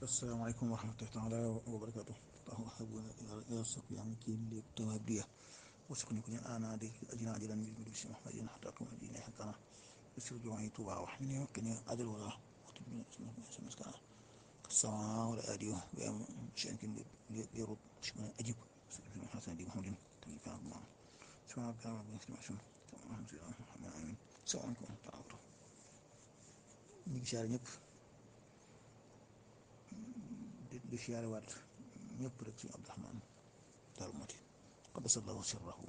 السلام عليكم ورحمة الله تعالى وبركاته. الله أحبنا يرزق يعني كي اللي توابية وسكن يكون أنا دي أجنا أجلا من بسم محمد حتى أكون أجينا حتى أنا يسر جوعي توبا وحني وكني أدل ولا وتبني اسمه مسكنا السماء ولا أديو بأم شيء كن يرد شمن أجيب سيدنا حسن دي محمد تجيب كان الله سماء كلام ربنا سمع شم تمام سيدنا محمد آمين السلام عليكم تعالوا نيجي شارع نب di siyaare waat ñëpp rek ci Abdourahmane Darou Mouhty qaddasallahu sirrahu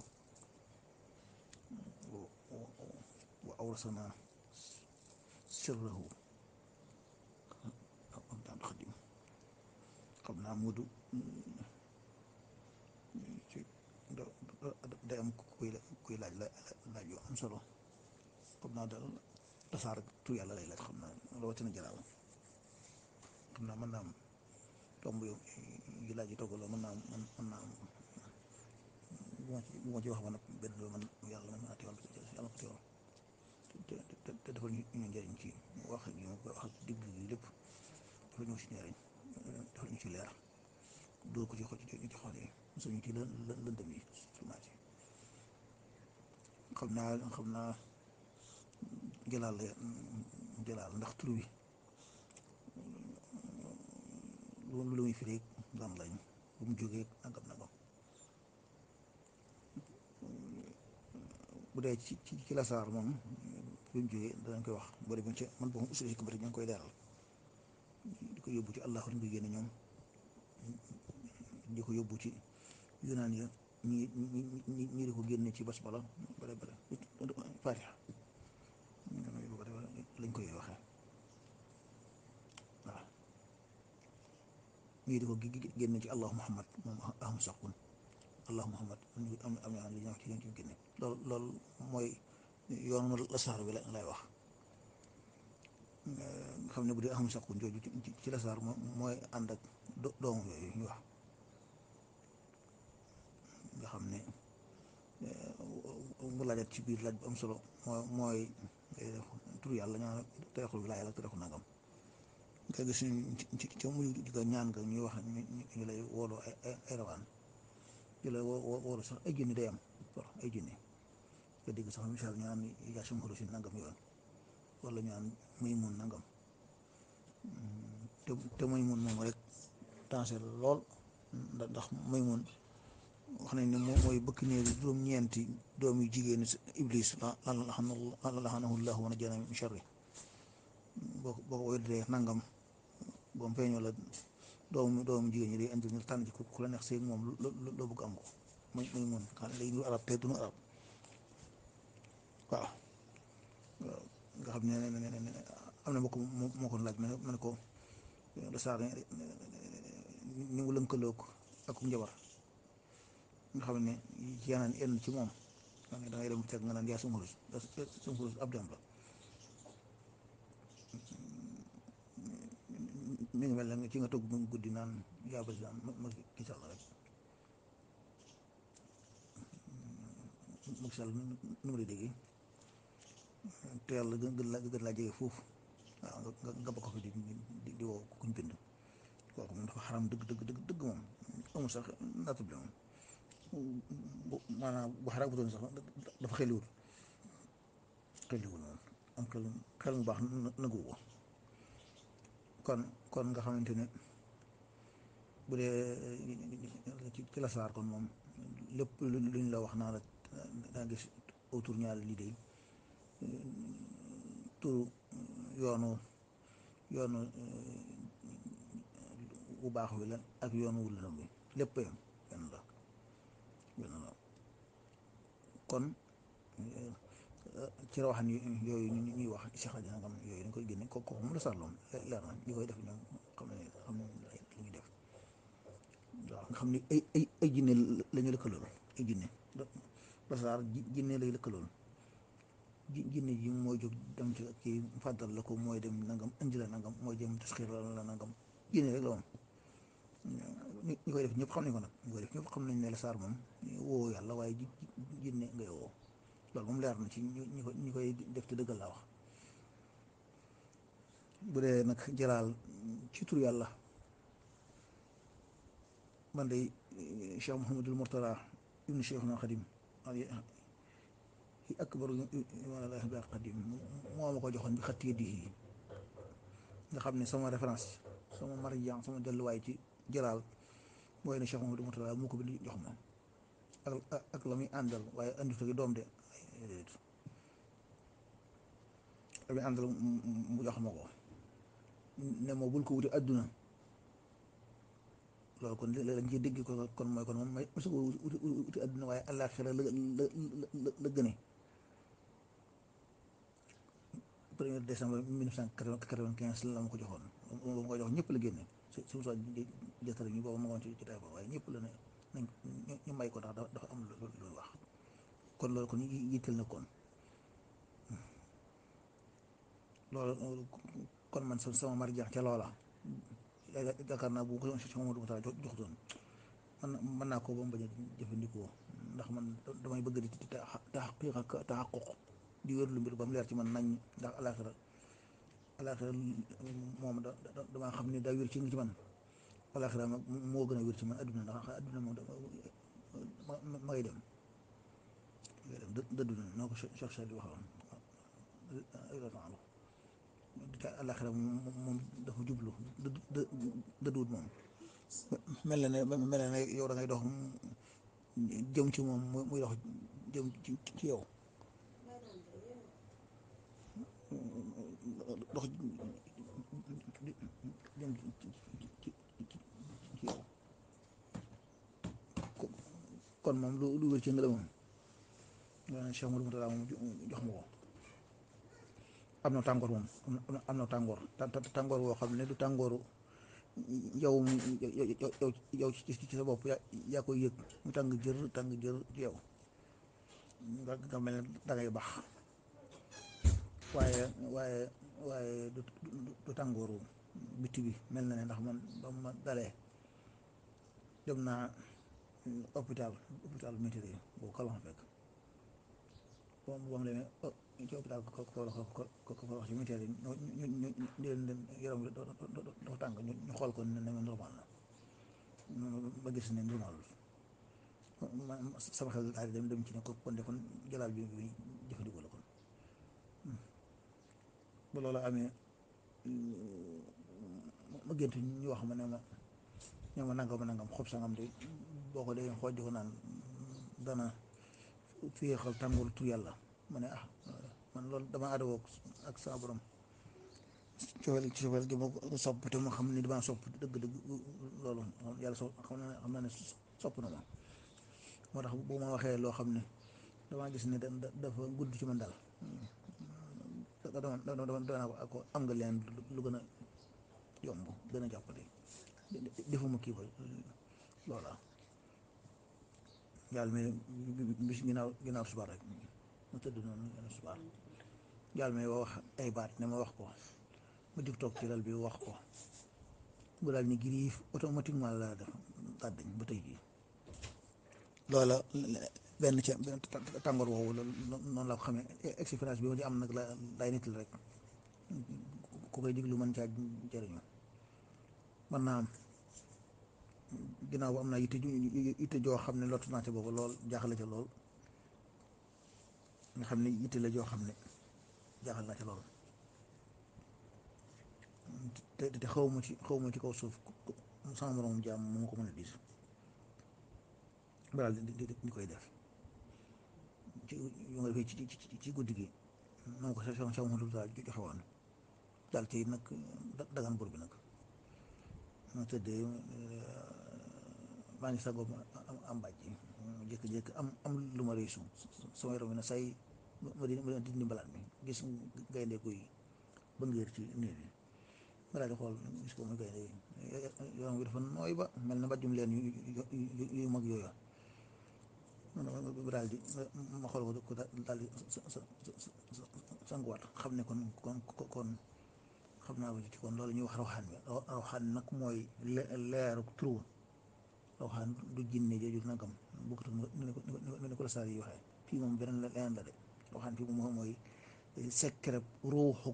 wa awrasana sirrahu Abdou Khadim xam naa Moodu ci day am kuy laaj laaj yu am solo xam naa daal tasaar tur yàlla lay laaj xam naa rawatina Jalaal xam naa mën naa am tomb yi laaj yi toggaloo mën naa am bu ma ci wax ba nag benn man yàlla mën naa teewal yàlla ko teewal te dafa ñu njëriñ ci wax gi ma koy wax ak digg gi lépp dafa ñëw si njëriñ dafa ñu ci leer dóor ko ci xol ci xol yi suñu ci lëndëm yi sumaat yi xam naa jëlaal ndax tur wi lu muy firi lan lañ bu mu jógee nagam bu dee ci lasaar moom bu mu jógee danañ koy wax boo demee ci man boobu usul hikma ñu ngi koy leeral di ko yóbbu ci allahu lañ koy génne ñoom di ko yóbbu ci yunaan ya ñi di ko génne ci basmala bare fatiha lañ koy waxee waaw ñii di ko génne ci allahu muhammad moom aham saqun allahu muhammad am na li ñuy wax ci yéen ci génne loolu mooy yoonu lasaar bi lay wax nga xam ne bu dee aham saqun jooju ci lasaar mooy ànd ak doomu yooyu ñu wax nga xam ne mu laajat ci biir laaj bu am solo mooy tur yàlla ñaan teexul wilaaya la teexul nangam nga gis ci muy di ñaan nga ñuy wax ñu lay wooloo ay rawaan di lay woolu sax ay jinni day am ay jinni nga dégg sax misaal ñaan yaa sam xolu si nangam yoon wala ñaan muy mun nangam te muy mun moom rek danger lool ndax muy mun wax nañ ne mooy bëkk néegi juróom-ñeenti doom yu jigéen iblis laxanahu llahu wa najjana min sharri boo ko weddee nangam boo feeñoo la doomu jigéen ñi day indi ñu tànn ci ku la neex seeg moom loo bëgg am ko muy mun xam ne léegi arab te duñu arab waaw nga xam ne am na mbokk moo ko laaj ma ne ko da saar ñu ngi lënkaloo ak njabar nga xam ne yeneen yenn ci moom xam ne da ngay dem fekk nga naan yaa sum xurus ab dem la mi ngi mel ne ci nga togg mu guddi naan yaa président ma gisal rek ma gisal nu mu lay déggee te yàlla gën laa jege foofu waaw nga bokk fi di woo kuñ bind kooku moom dafa xaram dëgg moom amul sax naatable moom maanaam bu xaram bu doon sax dafa xeliwul moom am xel mu baax nagu ko kon nga xamante ne bu dee ci la saar kon moom lépp luñ la wax naa la daa gis autour ñaari lii day turu yoonu bu baax wi la ak yoonu wu lëndëm wi lépp yam benn la kon ci rawaxan yooyu ñuy wax sixra ji nangam yooyu dañ koy génne kooku moom la sarloom leer na ñi koy def ñoom xam ne li ñuy def waaw nga xam ne ay jinne la ñu lëkkalool ay jinne basaar jinne lay lëkkalool jinne ji mooy jóg dem ci kii fàddal la ko mooy dem nangam indi la nangam mooy dem tasxiir la nangam jinne rek la moom ñi koy def ñëpp xam nañ ko nag ñi koy def ñëpp xam nañ ne la saar moom woo yàlla waaye jinne ngay woo loolu moom leer na ci ñi koy def te dëggal laa wax bu dee nag jalaal ci tur yàlla man day Cheikh Mouhamadul Mourtada ibnu Cheikhuna Xadim akbaru wallaahi bi Xadim moo ma ko joxoon bi xatti yeddi yi nga xam ne sama référence sama marjaan sama delluwaay ci jëlaal mooy ne Cheikh Mouhamadul Mourtada moo ko bind jox ma ak la muy àndal waaye andut ak doom de la muy àndal mu jox ma ko ne ma bul ko wuti adduna loolu kon lañ ciy dégg ko kon mooy kon moom may su ko wuti adduna waaye àllaaxira la gëne 1er décembre 1995 la ma ko joxoon boobu ma ko jox ñëpp la génne su sa jëtara ñu boobu ma ngoon ci jotaay boobu waaye ñëpp la ne nañ ñu may ko ndax dafa am lu wax kon loolu kon yitteel na kon loolu kon man sama marjaan ca loola yaakaar naa bu ko si Mamadou Moussa joxutoon mën naa ko ba mu bañ a jëfandikoo ndax man damay bëgg di taxaquq di wér lu mbir ba mu leer ci man nañ ndax alaxira moom damaa xam ne daa wér ci man alaxira moo gën a wér ci man adduna ndax adduna moom ma ngay dem dëddu na noo ko Cheikh Sall waxoon alaxira moom dafa jublu dëdduwut moom mel na ne yow da ngay dox jëm ci moom muy dox jëm ci yow dox jëm ci yow kon moom lu wér ci nga la moom Cheikh Modou Moutala moom jox ma ko am na tàngoor moom am na tàngoor woo xam ne du tàngooru yow yow ci sa bopp yaa koy yëg mu tàng jër ci yow nga mel ne dangay bax waaye du tàngooru bitti bi mel na ne ndax man ba ma dalee dem naa hôpital militaire yi boobu Kaolack fekk ba mu demee ci hôpital ko wax ci militaire yi ñu leen yaram bi dafa tàng ñu xool ko ne ma normal na ba gis ne normal sama xel daal di dem ci ne ko kon de kon jalaal bi jëfandikoo la kon ba loolu amee ma gént ñu wax ma ne ma ñoo ma nangam xob sangam de boo ko dee xooj ko naan dana féexal tàngoor tur yàlla ma ne man loolu dama adawoo ak sama borom cofeel gi ma ko sopp te ma xam ni dama sopp dëgg loolu yàlla xam naa ne sopp na ma moo tax bu ma waxee loo xam ne damaa gis ne dafa gudd ci man daal dama ko am nga leen lu gën a yomb gën a jàppale defuma kii ba loola yàlla mais bis ginnaaw subaar rek ma tëdd noonu ginnaaw subaar yàlla may wax ay baat ne ma wax ko ma dig toog ci lal bi wax ko bu daal ni giriif automatiquement la def tàddañ ba tey jii loola benn tàngoor woowu noonu la ko xamee expérience bi ma ci am nag lay nit la rek ku koy diglu mën caa jëriñu man naa am ginnaaw bu am naa yitte joo xam ne lottu naa ca boobu lool jaaxal ca lool nga xam ne yitte la joo xam ne jaaxal naa ca lool te xaw ma ci kaw suuf sama moroom jaam mu ko mën a diis balaa di koy def yu nga defee ci guddi gi noonu ko sama xolu daal joxe woon daal ci nag dagan bur bi nag ma tëddee maa ngi sagoo am bàjj jékki-jékki am lu ma réesu sama yaram bi na say ma dindi mbalaat mi gis gaynde koy ba ngéer ci néeg bi ma daal di xool gis ko muy gaynde yaram bi dafa nooy ba mel na mbàjjum leen yu mag yooyu daal di ma xool ko daal di sanguwaat xam ne kon xam naa ko ci kon loolu ñuy wax rawxaan bi rawxaan nag mooy leeru trou rawxaan du jinne jooju nagam bokkut ne ko la saar yi waxee fii moom beneen leneen la de rawxaan fii moom mooy secret ruuxu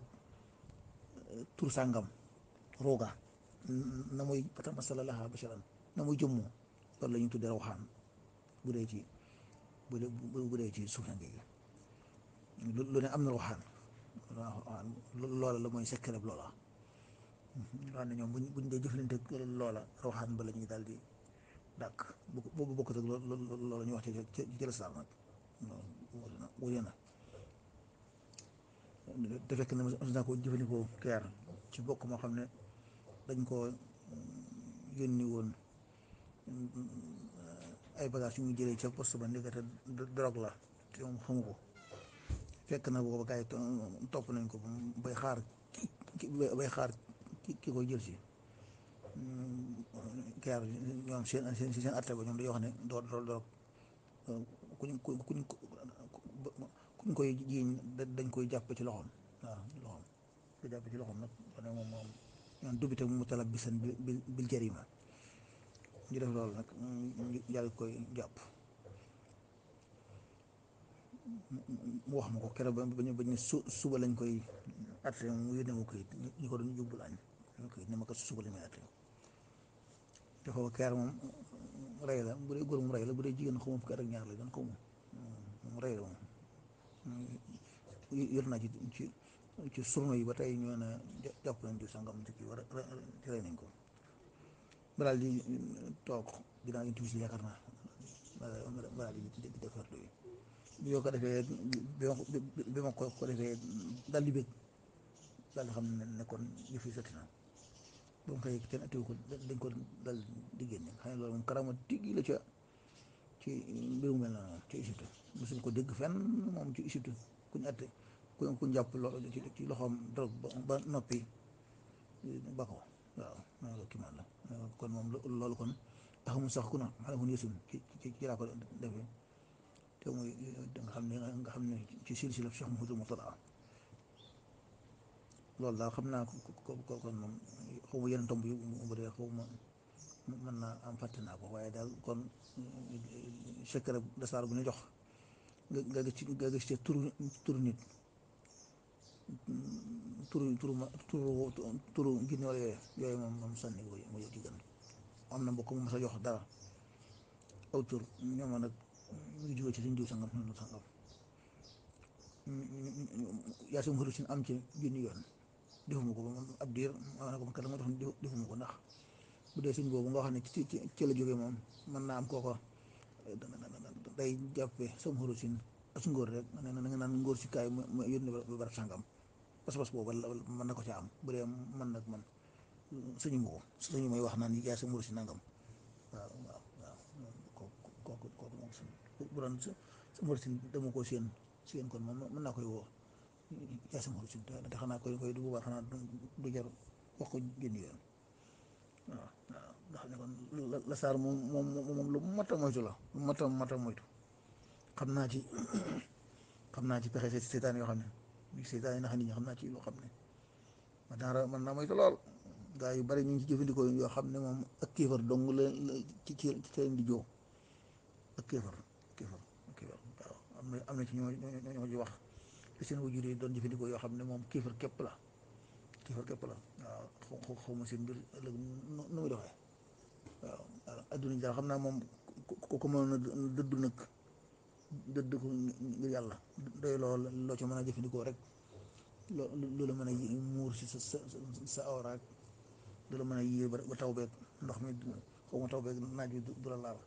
tur sàngam rooga na muy masala laha basharan na muy jëmmoo loolu la ñuy tuddee rawxaan bu dee ci bu dee ci suufiyanke gi lu ne am na rawxaan loola la mooy secret loola xam ne ñoom buñ dee jëflante loola rawxaan ba la ñuy daal di dàkk bu bokkut ak loola ñu wax ci lislaam nag wute na te fekk ne mos naa ko jëfandikoo keer ci bokk moo xam ne dañ koo yónni woon ay bagages yu muy jëlee ca poste ba ndekete drogue la te moom xamu ko fekk na booba gars yi topp nañ ko bay xaar ki koy jël si keer ñoom seen atte ba ñoom dañoo wax ne drogue kuñ koy jiiñ dañ koy jàppe ci loxoom waaw loxoom ko jàppe ci loxoom nag wane moom ñoom dubite mu talabbisan bil jarima ñu def loolu nag yàlla koy jàpp mu wax ma ko keroog ba ñu suba lañ koy atte mu yónnee ma koy ñu ko doon yóbbul añ koy ne ma ko suba lañ may atte te foofu keer moom rey la bu dee góor moom rey la bu dee jigéen xaw ma fukki at ak ñaar la doon xaw ma moom rey la moom yor naa ci surno yi ba tey ñoo ne jàpp nañ ci sangam ci kii war a ci rey nañ ko ba daal di toog ginnaaw yi tuuti yaakaar naa ba daal di defar luy bi yoo ko defee bi ma ko defee daal di bëgg daal di xam ne kon yëf yi sotti na ba mu xëy kenn attewu ko dañ ko dal di génne xam ne loolu moom karama tiggi la ca ci mbirum mel na moom ci Égypte mosuñ ko dégg fenn moom ci Égypte kuñ atte kuñ jàpp ci loxoom drogue ba noppi ba ko waaw loolu kii man la kon moom loolu kon taxamul sax ku na xale mun yësun ci laa ko defee te muy nga xam ne ci silsila Cheikh Mouhamadou Mourtada loolu daal xam naa ko kon moom xaw ma yeneen tomb yu bu dee xaw ma mën naa am fàtte naa ko waaye daal kon secret de saar bu ñu jox nga gis ci turu nit turu ginne wala yooyu moom sànni ko mu ci gën am na mbokk mu mas a jox dara aw tur ñooma nag mu ngi jóge ci suñ diw sangam yaa sam xaru sin am ci junni yoon defuma ko ba ab diir ma ne ko kat ma tax defuma ko ndax bu dee suñ boobu nga xam ne ci la jógee moom mën naa am kooko day jàppe sam xaru sin as ngóor rek ne na nga naan ngóor si kaay ma yónni ba barab sangam pas-pas boobu mën na ko ca am bu dee man nag man suñu may wax naan yaa sam xaru si nangam waaw kooku moom bu doon sam xaru sin dama ko séen kon moom mën naa koy woo yaa sam xaru sin te xanaa koy du boobaa xanaa du jar wax ko génn yoon waaw nga xam ne kon la saar moom lu mat a moytu la lu mat a moytu xam naa ci pexe seytaan yoo xam ne seytaan yi nax nit ñi xam naa ci loo xam ne mën naa moytu lool gaa yu bari ñu ngi ci jëfandikoo yoo xam ne moom ak kéefar dong la ci leen di joo ak kéefar waaw am na ci ñoo ci wax te seen wajur yi doon jëfandikoo yoo xam ne moom kéefar képp la waaw xaw ma seen mbir ëllëg nu muy doxee waaw adduna ji daal xam naa moom ko mënoon a dëddu nag dëdd ko ngir yàlla doy loo ci mën a jëfandikoo rek loolu mën a muur si sa awraag loolu mën a yiir ba taw beeg ndox mi xaw ma taw beeg naaj bi du la laal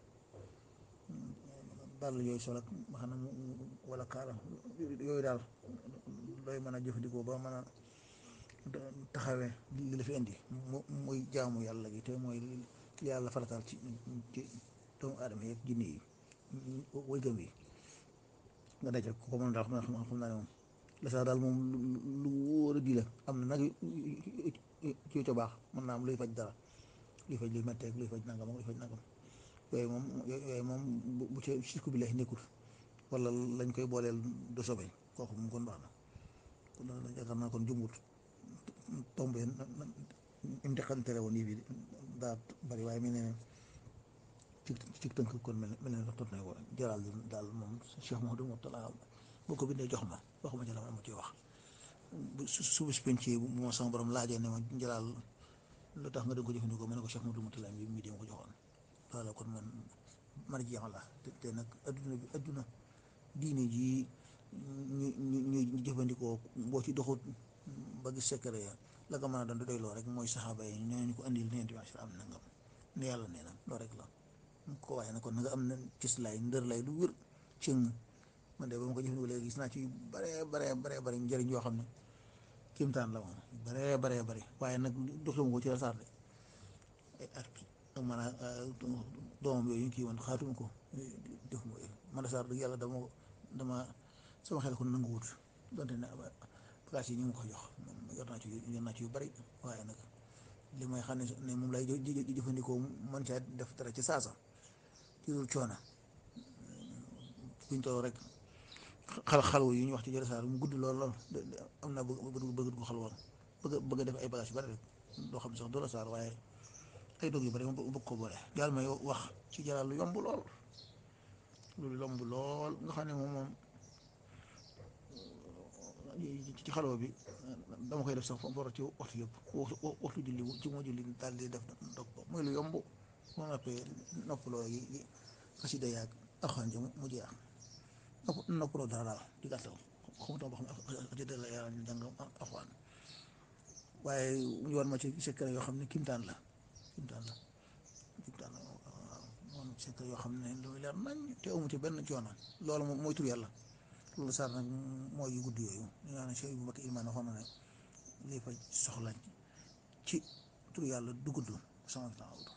dàll yooyu sol ak xanaa wala kaala yooyu daal looy mën a jëfandikoo ba mën a taxawee li la fi indi muy jaamu yàlla gi te mooy li yàlla farataal ci doomu aadama yeeg jinne yi way gëm yi nga daj rek ko mën daal xam naa ne moom la sax daal moom lu wóor a di la am na nag ci ca baax mën naa am luy faj dara luy faj luy metteeg luy faj nangam ak luy faj nangam yooyu moom bu ca sirku bi lay nekkul wala lañ koy booleel du sobe kooku moom kon baax na kon yaakaar naa kon jumbut tombe imtixantere woon yi bi daa bari waaye mel ne ci tënk kon mel ne tot na ko jaral daal moom Cheikh Mouhamadou Mourtada boo ko bindee jox ma waxuma ci la ma ciy wax su bis penc bu ma sama borom laajee ne ma jalaal lu tax nga dëgg ko jëfandikoo ma ne ko Cheikh Mouhamadou Mourtada mi dee ma ko joxoon loola kon man marji la te nag adduna diine ji ñu jëfandikoo boo ci doxut ba gis secret ya la nga mën a doon doyloo rek mooy saxaaba yi ñoo ñu ko andil neen bi am nangam ne yàlla nee na loolu rek la ko waaye nag kon nga am na gis lay ndër lay lu wér cëng man de ba ma ko jëfandikoo léegi gis naa ci bare njëriñ yoo xam ne kéemtaan la moom bare waaye nag doxuma ko ci la saar de ak maanaam doomam yooyu kii woon xaatuma ko defuma man saar dëgg yàlla dama sama xel ko nanguwut donte ne bagage yi ñu ngi ko jox yor naa ci yu bari waaye nag li may xam ne moom lay jëfandikoo mën caa def dara ci saasa ci dul coona buñ toll rek xalwa yi ñu wax ci jëre saar mu gudd lool am naa bëgg ko xalwa bëgg a def ay bagage yu bari rek doo xam ne sax doola saar waaye ay dog yu bari moom bëgg ko boole daal may wax ci jalaal lu yomb lool loolu yomb lool nga xam ne moom ci xalwa bi dama koy def sax for ci waxtu yëpp waxtu julli ci moo julli daal di def dog ko mooy lu yomb moo noppee noppaloo yi xasida yaag alxuraan ji mu jeex noppaloo dara daal di gàttal xamutoon boo xam ne xasida la yàlla ñu jàng alxuraan waaye ñu war ma ci secret yoo xam ne kimtaan la waaw moom secret yoo xam ne lu leer nañ te amu ci benn coono loolu moom mooy tur yàlla loolu saar nag mooy yu gudd yooyu ñu naan Cheikh bu Mbacke Ilmaan waxoon na ne lii fa soxla ci tur yàlla du gudd sama